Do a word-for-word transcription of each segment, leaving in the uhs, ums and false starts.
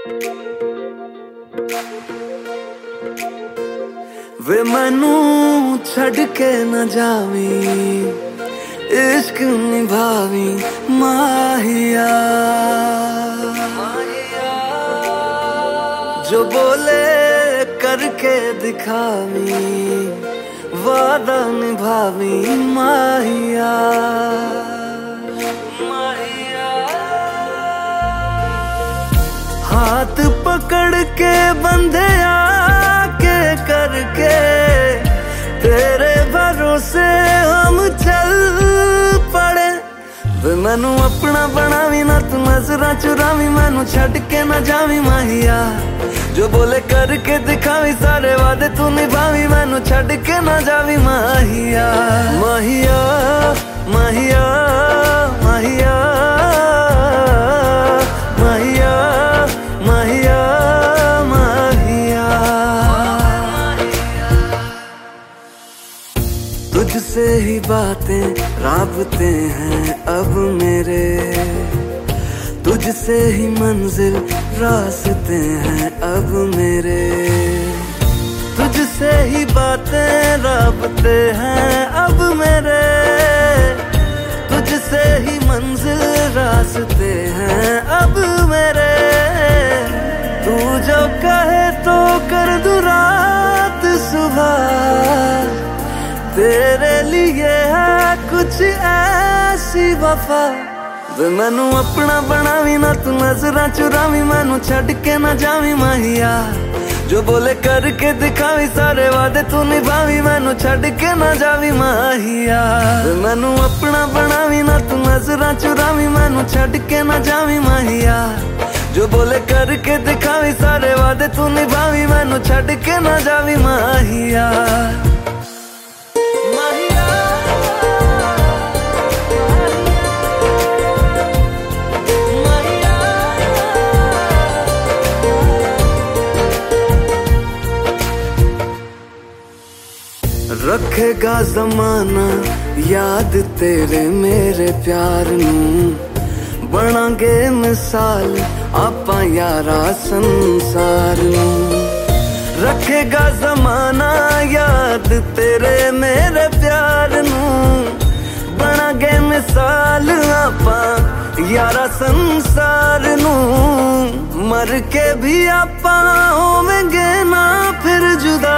वे मैनू छड़ के न जावी, इश्क निभावी माहिया। जो बोले करके दिखावी, वादा निभावी माहिया। हाथ पकड़ के बंधे आके करके, तेरे भरोसे हम चल पड़े। वे मैनू अपना बनावी ना तू नजरा चुरावी, मैनू छड़ के ना जावी माहिया। जो बोले करके दिखावी, सारे वादे तू निभावी, मैनू छड़ के ना जावी माहिया। माहिया माहिया माहिया माहिया माहिया माहिया। तुझसे ही बातें राबते हैं अब मेरे, तुझसे ही मंजिल रास्ते हैं अब मेरे। तुझसे ही बातें राबते हैं अब मेरे, तुझसे ही मंजिल रास्ते हैं अब मेरे। तू जो कहे तो कर दूं रात सुबह, तेरे लिए है कुछ ऐसी वफा। वे मैनू अपना बनावी ना तू नजरा चुरावी, मैनू छड़ के ना जावी माहिया। जो बोले करके दिखावी, सारे वादे तू निभावी, मैनू छड़ के ना जावी माहिया। वे मैनू अपना बनावी ना तू नजरा चुरावी, मैनू छड़ के ना जावी माहिया। जो बोले करके दिखावी, सारे वादे तू निभावी, मैनू छड़ के ना जावी माहिया। रखेगा जमाना याद तेरे मेरे प्यार नू, बनांगे मिसाल आपां यारा संसार नू। रखेगा जमाना याद तेरे मेरे प्यार नू, बनांगे मिसाल आपां यारा संसार नू। मर के भी आपां होवेंगे ना फिर जुदा,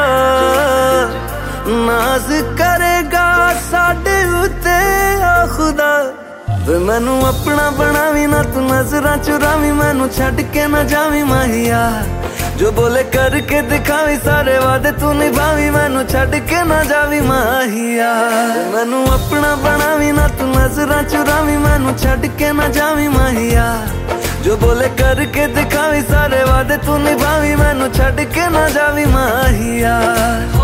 नाज करेगा साडे उत्ते आ खुदा। वे मैनू अपना बनावी ना तू नजरा चुरावी, मैनू छड़ के ना जावी माहिया। जो बोले करके दिखावी, सारे वादे तू निभावी, मैनू छड़ के ना जावी माहिया। वे मैनू अपना बनावी ना तू नजरा चुरावी, मैनू छड़ के ना जावी माहिया। जो बोले करके दिखावी, सारे वादे तू निभावी, मैनू छड़ के ना जावी माहिया।